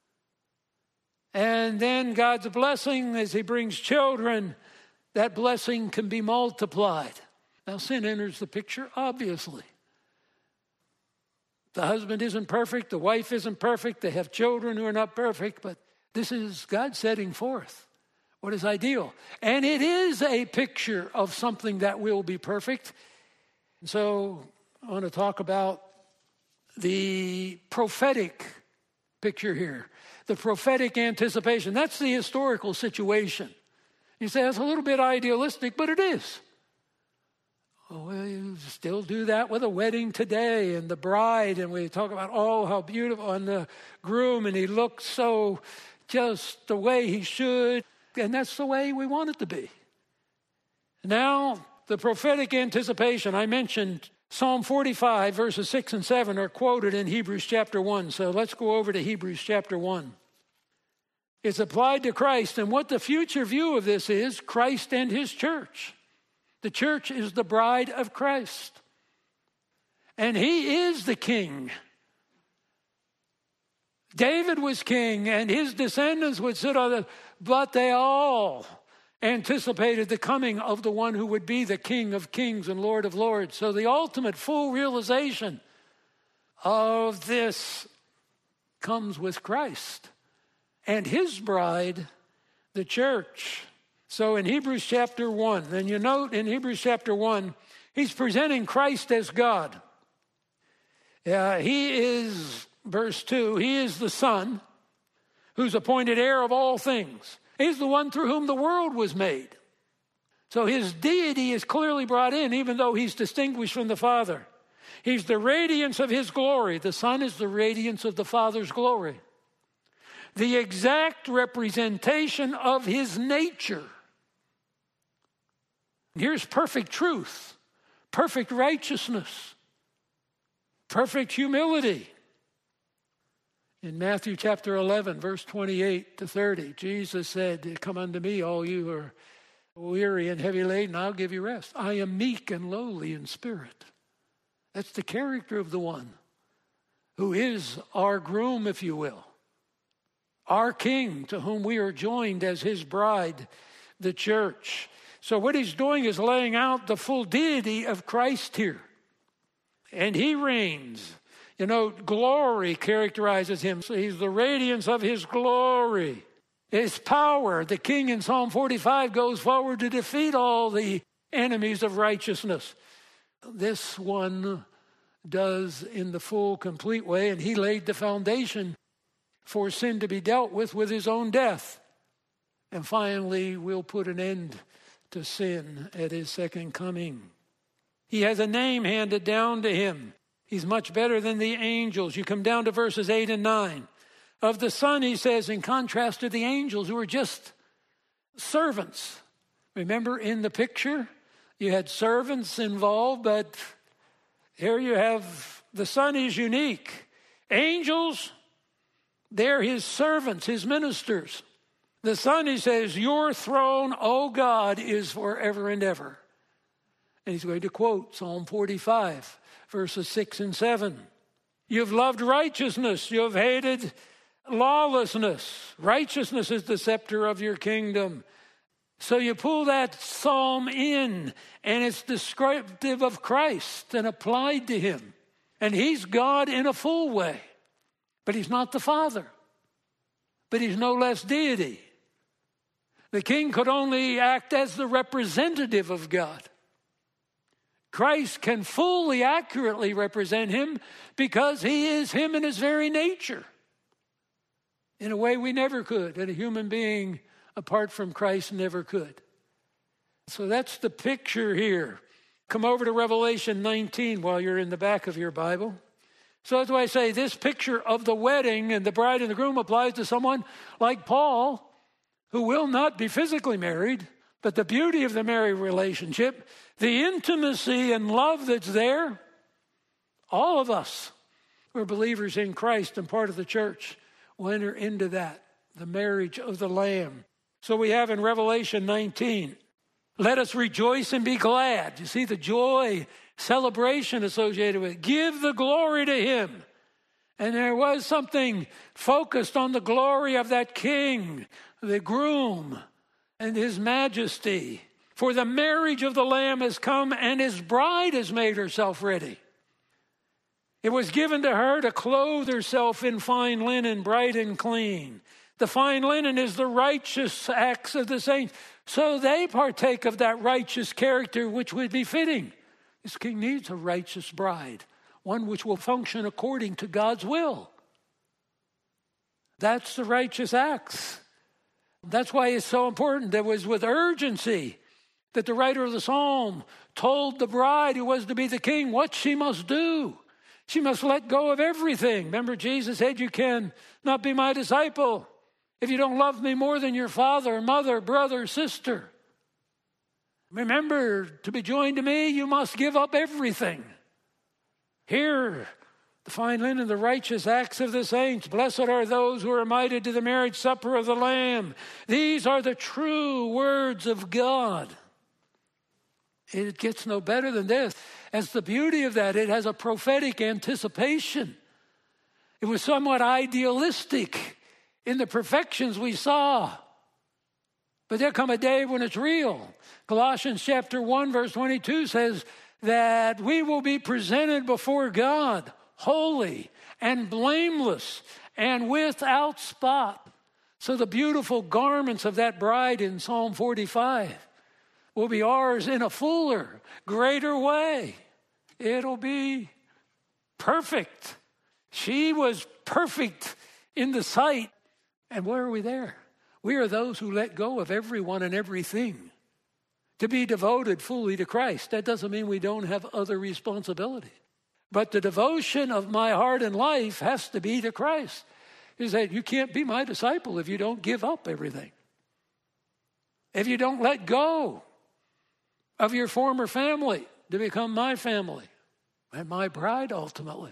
And then God's blessing as he brings children, that blessing can be multiplied. Now sin enters the picture, obviously. The husband isn't perfect, the wife isn't perfect, they have children who are not perfect, but this is God setting forth what is ideal. And it is a picture of something that will be perfect. And so I want to talk about the prophetic picture here, the prophetic anticipation. That's the historical situation. You say that's a little bit idealistic, but it is. Oh, well, you still do that with a wedding today and the bride, and we talk about, oh, how beautiful, and the groom, and he looks so just the way he should, and that's the way we want it to be. Now, the prophetic anticipation, I mentioned Psalm 45, verses 6 and 7 are quoted in Hebrews chapter 1. So let's go over to Hebrews chapter 1. It's applied to Christ. And what the future view of this is, Christ and his church. The church is the bride of Christ. And he is the king. David was king and his descendants would sit on the, but they all anticipated the coming of the one who would be the King of kings and Lord of lords. So the ultimate full realization of this comes with Christ and his bride, the church. So in Hebrews chapter 1, then you note in Hebrews chapter 1, he's presenting Christ as God. He is, verse 2, he is the Son who's appointed heir of all things. He's the one through whom the world was made. So his deity is clearly brought in, even though he's distinguished from the Father. He's the radiance of his glory. The Son is the radiance of the Father's glory. The exact representation of his nature. Here's perfect truth, perfect righteousness, perfect humility. In Matthew chapter 11, verse 28 to 30, Jesus said, come unto me, all you who are weary and heavy laden, I'll give you rest. I am meek and lowly in spirit. That's the character of the one who is our groom, if you will. Our king, to whom we are joined as his bride, the church. So what he's doing is laying out the full deity of Christ here. and he reigns. You know, glory characterizes him. So he's the radiance of his glory. His power. The king in Psalm 45 goes forward to defeat all the enemies of righteousness. This one does in the full, complete way, and he laid the foundation for sin to be dealt with his own death. And finally, we'll put an end to sin at his second coming. He has a name handed down to him. He's much better than the angels. You come down to verses 8 and 9. Of the Son, he says, in contrast to the angels who were just servants. Remember in the picture, you had servants involved, but here you have the Son is unique. Angels, they're his servants, his ministers. The Son, he says, your throne, O God, is forever and ever. And he's going to quote Psalm 45, verses 6 and 7. You've loved righteousness. You've hated lawlessness. Righteousness is the scepter of your kingdom. So you pull that psalm in, and it's descriptive of Christ and applied to him. And he's God in a full way. But he's not the Father. But he's no less deity. The king could only act as the representative of God. Christ can fully, accurately represent him because he is him in his very nature. In a way we never could, and a human being apart from Christ never could. So that's the picture here. Come over to Revelation 19 while you're in the back of your Bible. So that's why I say this picture of the wedding and the bride and the groom applies to someone like Paul, who will not be physically married, but the beauty of the married relationship, the intimacy and love that's there, all of us who are believers in Christ and part of the church will enter into that, the marriage of the Lamb. So we have in Revelation 19, let us rejoice and be glad. You see the joy, celebration associated with it. Give the glory to him. And there was something focused on the glory of that king, the groom, and his majesty. For the marriage of the Lamb has come, and his bride has made herself ready. It was given to her to clothe herself in fine linen, bright and clean. The fine linen is the righteous acts of the saints. So they partake of that righteous character which would be fitting. This king needs a righteous bride, one which will function according to God's will. That's the righteous acts. That's why it's so important. There was with urgency that the writer of the psalm told the bride who was to be the king what she must do. She must let go of everything. Remember, Jesus said, you can not be my disciple if you don't love me more than your father, mother, brother, sister. Remember, to be joined to me, you must give up everything. Here, the fine linen, the righteous acts of the saints. Blessed are those who are invited to the marriage supper of the Lamb. These are the true words of God. It gets no better than this. As the beauty of that, it has a prophetic anticipation. It was somewhat idealistic in the perfections we saw. But there'll come a day when it's real. Colossians chapter 1, verse 22 says that we will be presented before God holy and blameless and without spot. So the beautiful garments of that bride in Psalm 45 will be ours in a fuller, greater way. It'll be perfect. She was perfect in the sight. And where are we there? We are those who let go of everyone and everything to be devoted fully to Christ. That doesn't mean we don't have other responsibilities. But the devotion of my heart and life has to be to Christ. He said, you can't be my disciple if you don't give up everything. If you don't let go of your former family to become my family and my bride ultimately.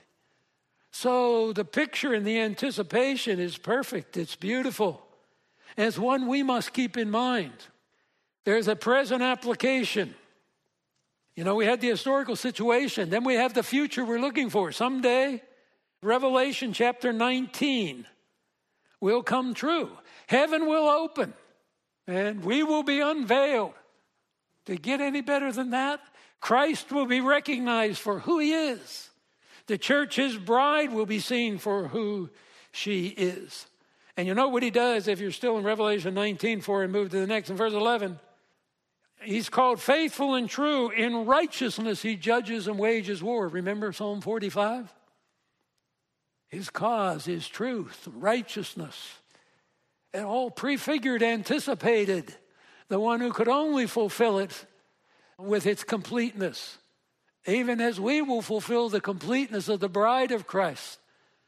So the picture and the anticipation is perfect. It's beautiful. And it's one we must keep in mind. There's a present application. You know, we had the historical situation. Then we have the future we're looking for. Someday, Revelation chapter 19 will come true. Heaven will open, and we will be unveiled. To get any better than that, Christ will be recognized for who he is. The church, his bride, will be seen for who she is. And you know what he does if you're still in Revelation 19 before we move to the next in verse 11. He's called faithful and true. In righteousness he judges and wages war. Remember Psalm 45? His cause is truth, righteousness. And all prefigured, anticipated. The one who could only fulfill it with its completeness. Even as we will fulfill the completeness of the bride of Christ.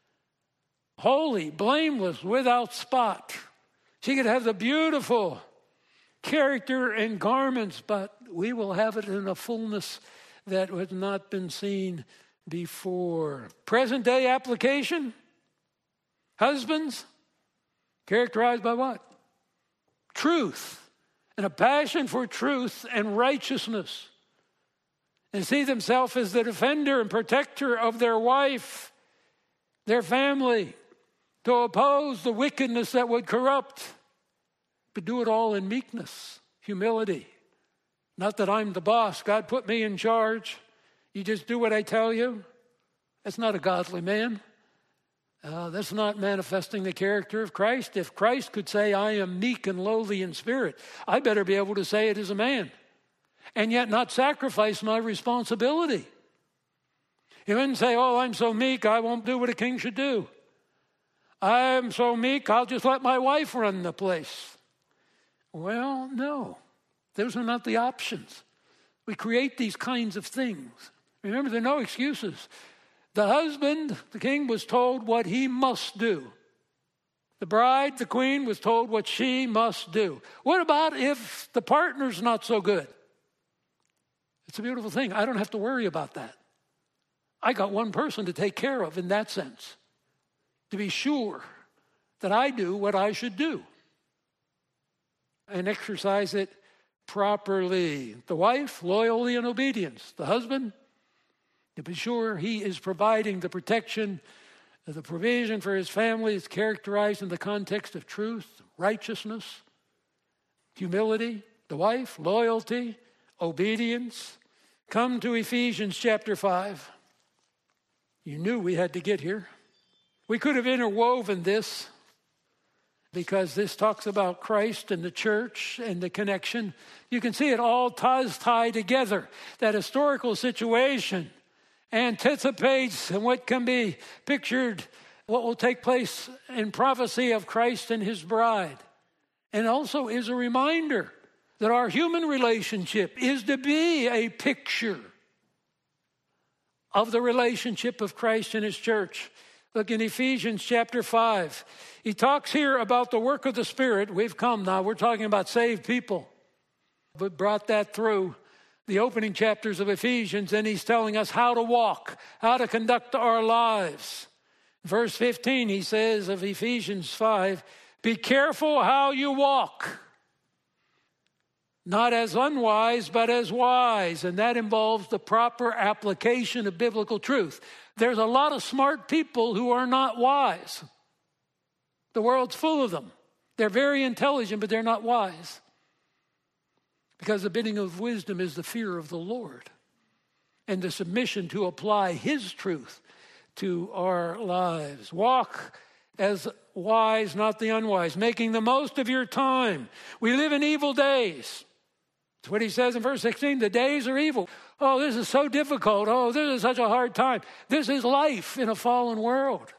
Holy, blameless, without spot. She could have the beautiful character and garments, but we will have it in a fullness that has not been seen before. Present day application. Husbands, characterized by what? Truth, and a passion for truth and righteousness. And see themselves as the defender and protector of their wife, their family, to oppose the wickedness that would corrupt, but do it all in meekness, humility. Not that I'm the boss. God put me in charge. You just do what I tell you. That's not a godly man. That's not manifesting the character of Christ. If Christ could say, I am meek and lowly in spirit, I better be able to say it as a man. And yet not sacrifice my responsibility. He wouldn't say, oh, I'm so meek, I won't do what a king should do. I'm so meek, I'll just let my wife run the place. Well, no. Those are not the options. We create these kinds of things. Remember, there are no excuses. The husband, the king, was told what he must do. The bride, the queen, was told what she must do. What about if the partner's not so good? It's a beautiful thing. I don't have to worry about that. I got one person to take care of in that sense. To be sure that I do what I should do. And exercise it properly. The wife, loyalty and obedience. The husband, to be sure he is providing the protection, the provision for his family is characterized in the context of truth, righteousness, humility. The wife, loyalty, obedience. Come to Ephesians chapter 5. You knew we had to get here. We could have interwoven this because this talks about Christ and the church and the connection. You can see it all ties together. That historical situation anticipates what can be pictured, what will take place in prophecy of Christ and his bride. And also is a reminder that our human relationship is to be a picture of the relationship of Christ and his church. Look in Ephesians chapter 5. He talks here about the work of the Spirit. We've come now. We're talking about saved people. We brought that through the opening chapters of Ephesians, and he's telling us how to walk, how to conduct our lives. Verse 15, he says of Ephesians 5, be careful how you walk. Not as unwise, but as wise. And that involves the proper application of biblical truth. There's a lot of smart people who are not wise. The world's full of them. They're very intelligent, but they're not wise. Because the beginning of wisdom is the fear of the Lord. And the submission to apply his truth to our lives. Walk as wise, not the unwise. Making the most of your time. We live in evil days. That's what he says in verse 16. The days are evil. Oh, this is so difficult. Oh, this is such a hard time. This is life in a fallen world.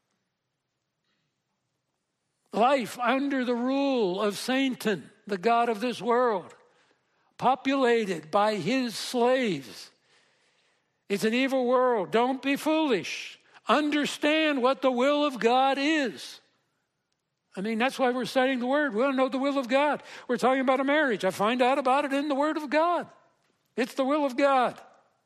Life under the rule of Satan, the god of this world. Populated by his slaves. It's an evil world. Don't be foolish. Understand what the will of God is. I mean, that's why we're studying the Word. We want to know the will of God. We're talking about a marriage. I find out about it in the Word of God. It's the will of God.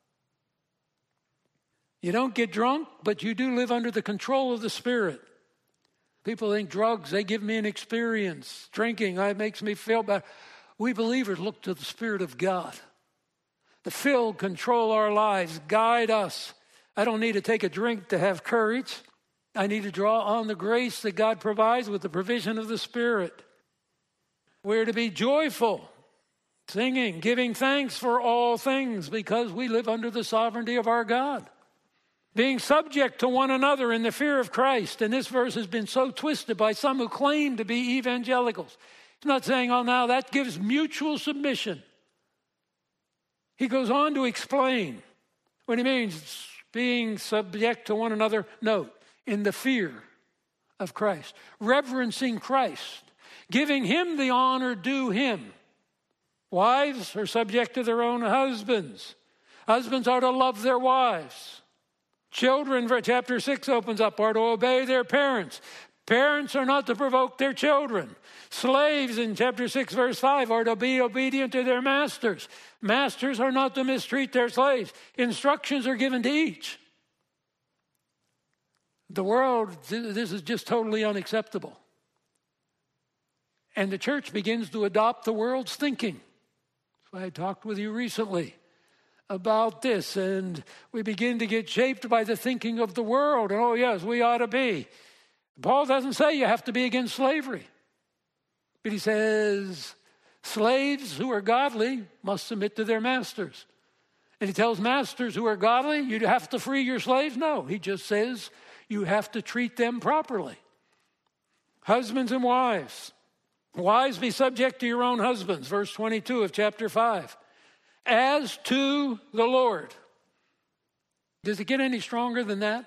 You don't get drunk, but you do live under the control of the Spirit. People think drugs, they give me an experience. Drinking, it makes me feel bad. We believers look to the Spirit of God. To fill, control our lives, guide us. I don't need to take a drink to have courage. I need to draw on the grace that God provides with the provision of the Spirit. We're to be joyful, singing, giving thanks for all things because we live under the sovereignty of our God. being subject to one another in the fear of Christ. And this verse has been so twisted by some who claim to be evangelicals. He's not saying, oh, now that gives mutual submission. He goes on to explain what he means, being subject to one another, note, in the fear of Christ, reverencing Christ, giving him the honor due him. Wives are subject to their own husbands. Husbands are to love their wives. Children, chapter 6 opens up, are to obey their parents. Parents are not to provoke their children. Slaves in chapter 6, verse 5, are to be obedient to their masters. Masters are not to mistreat their slaves. Instructions are given to each. The world, this is just totally unacceptable. And the church begins to adopt the world's thinking. So I talked with you recently about this, and we begin to get shaped by the thinking of the world. And oh yes, we ought to be. Paul doesn't say you have to be against slavery. But he says slaves who are godly must submit to their masters. And he tells masters who are godly, you have to free your slaves. No, he just says you have to treat them properly. Husbands and wives. Wives, be subject to your own husbands. Verse 22 of chapter 5. As to the Lord. Does it get any stronger than that?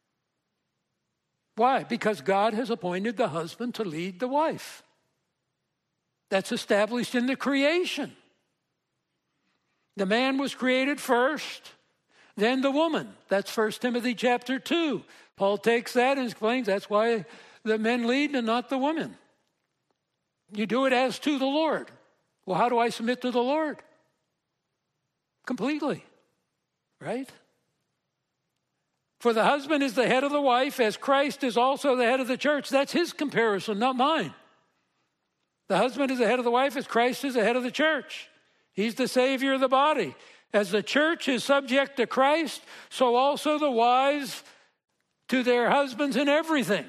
Why? Because God has appointed the husband to lead the wife. That's established in the creation. The man was created first, then the woman. That's 1 Timothy chapter 2. Paul takes that and explains that's why the men lead and not the women. You do it as to the Lord. Well, how do I submit to the Lord? Completely, right? For the husband is the head of the wife, as Christ is also the head of the church. That's his comparison, not mine. The husband is the head of the wife, as Christ is the head of the church. He's the Savior of the body. As the church is subject to Christ, so also the wives to their husbands in everything.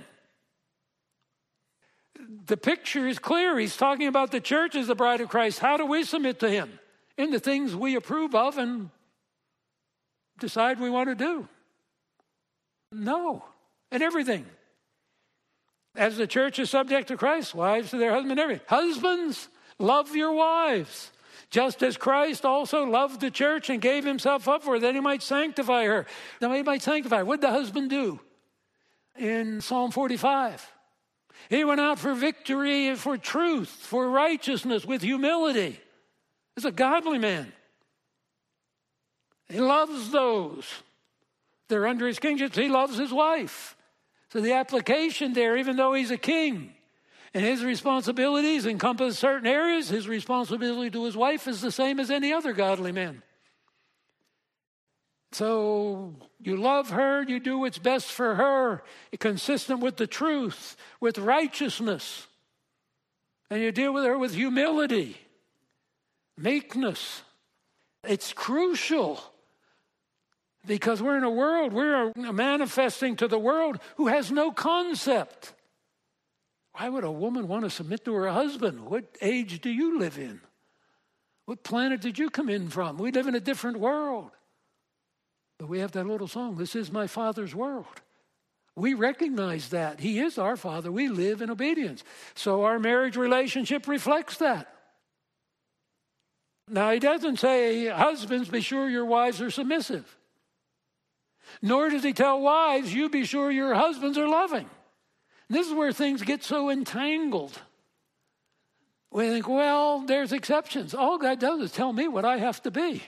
The picture is clear. He's talking about the church as the bride of Christ. How do we submit to him? In the things we approve of and decide we want to do. No, in everything. As the church is subject to Christ, wives to their husband, everything. Husbands, love your wives, just as Christ also loved the church and gave himself up for her, that he might sanctify her. Now, he might sanctify her. What did the husband do in Psalm 45? He went out for victory, for truth, for righteousness, with humility. He's a godly man. He loves those. They're under his kingship. He loves his wife. So the application there, even though he's a king, and his responsibilities encompass certain areas, his responsibility to his wife is the same as any other godly man. So you love her, you do what's best for her, consistent with the truth, with righteousness. And you deal with her with humility, meekness. It's crucial because we're in a world, we're manifesting to the world who has no concept. Why would a woman want to submit to her husband? What age do you live in? What planet did you come in from? We live in a different world. But we have that little song, "This is my Father's world." We recognize that. He is our Father. We live in obedience. So our marriage relationship reflects that. Now, he doesn't say, husbands, be sure your wives are submissive. Nor does he tell wives, you be sure your husbands are loving. And this is where things get so entangled. We think, well, there's exceptions. All God does is tell me what I have to be.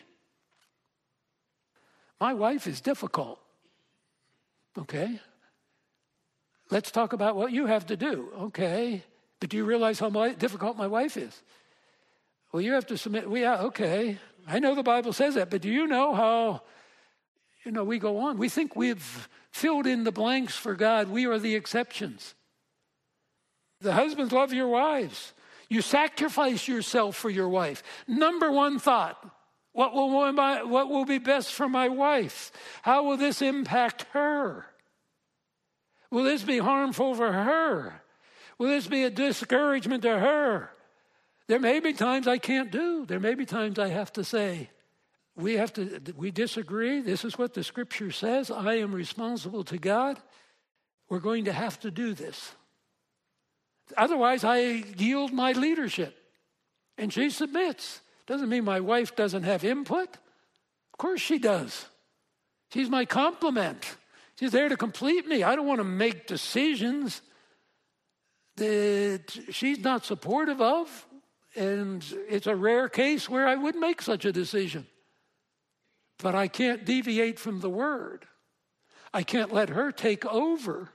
My wife is difficult. Okay. Let's talk about what you have to do. Okay. But do you realize how difficult my wife is? Well, you have to submit. Well, yeah, okay. I know the Bible says that, but do you know how, we go on. We think we've filled in the blanks for God. We are the exceptions. The husbands, love your wives. You sacrifice yourself for your wife. Number one thought, what will be best for my wife? How will this impact her? Will this be harmful for her? Will this be a discouragement to her? There may be times I can't do. There may be times I have to say, We disagree. This is what the Scripture says. I am responsible to God. We're going to have to do this. Otherwise, I yield my leadership. And she submits. Doesn't mean my wife doesn't have input. Of course she does. She's my complement. She's there to complete me. I don't want to make decisions that she's not supportive of. And it's a rare case where I would make such a decision. But I can't deviate from the Word. I can't let her take over,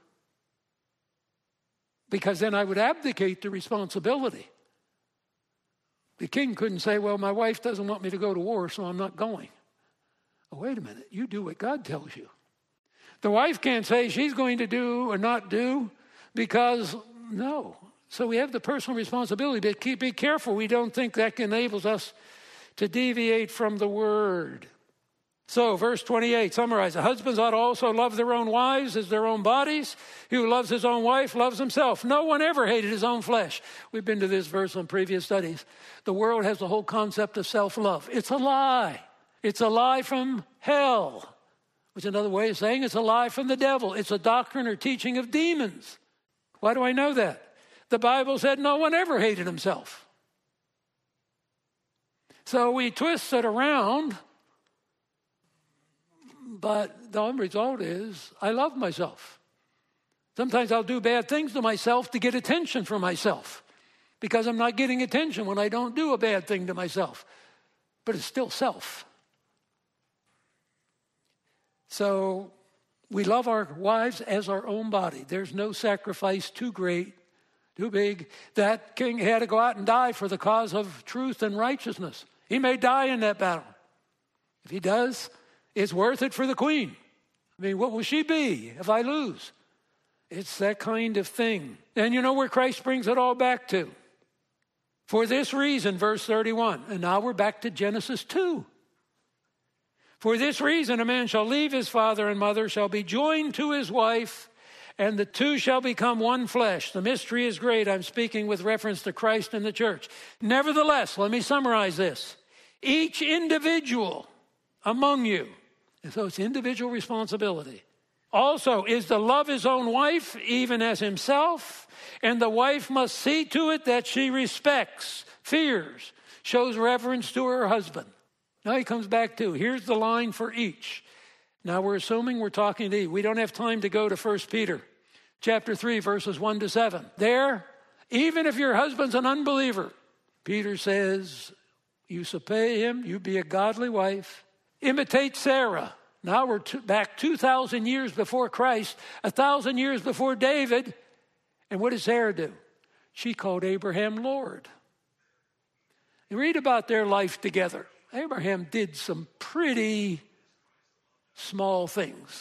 because then I would abdicate the responsibility. The king couldn't say, well, my wife doesn't want me to go to war, so I'm not going. Oh, wait a minute. You do what God tells you. The wife can't say she's going to do or not do because, no. So we have the personal responsibility, but be careful. We don't think that enables us to deviate from the Word. So, verse 28, summarize. The husbands ought to also love their own wives as their own bodies. He who loves his own wife loves himself. No one ever hated his own flesh. We've been to this verse on previous studies. The world has the whole concept of self-love. It's a lie. It's a lie from hell, which is another way of saying it's a lie from the devil. It's a doctrine or teaching of demons. Why do I know that? The Bible said no one ever hated himself. So we twist it around. But the result is I love myself. Sometimes I'll do bad things to myself to get attention from myself, because I'm not getting attention when I don't do a bad thing to myself. But it's still self. So we love our wives as our own body. There's no sacrifice too great, too big. That king had to go out and die for the cause of truth and righteousness. He may die in that battle. If he does, it's worth it for the queen. I mean, what will she be if I lose? It's that kind of thing. And you know where Christ brings it all back to? For this reason, verse 31. And now we're back to Genesis 2. For this reason, a man shall leave his father and mother, shall be joined to his wife, and the two shall become one flesh. The mystery is great. I'm speaking with reference to Christ and the church. Nevertheless, let me summarize this. Each individual among you, and so it's individual responsibility, also is to love his own wife even as himself, and the wife must see to it that she respects, fears, shows reverence to her husband. Now he comes back to, here's the line for each. Now we're assuming we're talking to Eve. We don't have time to go to 1 Peter chapter 3, verses 1 to 7. There, even if your husband's an unbeliever, Peter says, you obey him, you be a godly wife. Imitate Sarah. Now we're back 2,000 years before Christ, 1,000 years before David. And what did Sarah do? She called Abraham Lord. You read about their life together. Abraham did some pretty small things.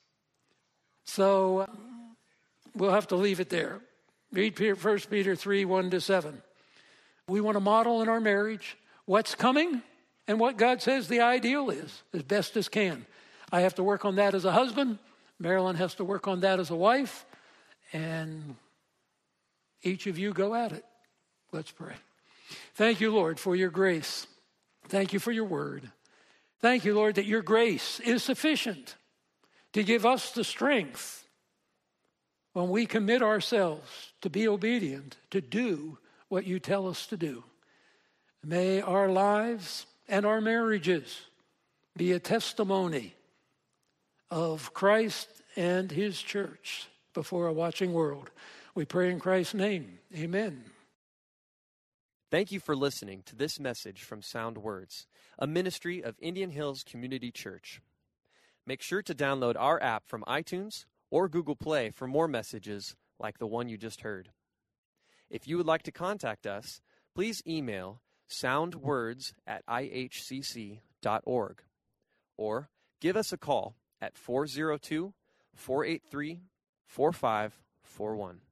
So we'll have to leave it there. Read 1 Peter 3, 1 to 7. We want to model in our marriage what's coming and what God says the ideal is, as best as can. I have to work on that as a husband. Marilyn has to work on that as a wife. And each of you go at it. Let's pray. Thank you, Lord, for your grace. Thank you for your word. Thank you, Lord, that your grace is sufficient to give us the strength when we commit ourselves to be obedient, to do what you tell us to do. May our lives and our marriages be a testimony of Christ and his church before a watching world. We pray in Christ's name. Amen. Thank you for listening to this message from Sound Words, a ministry of Indian Hills Community Church. Make sure to download our app from iTunes or Google Play for more messages like the one you just heard. If you would like to contact us, please email soundwords@ihcc.org or give us a call at 402-483-4541.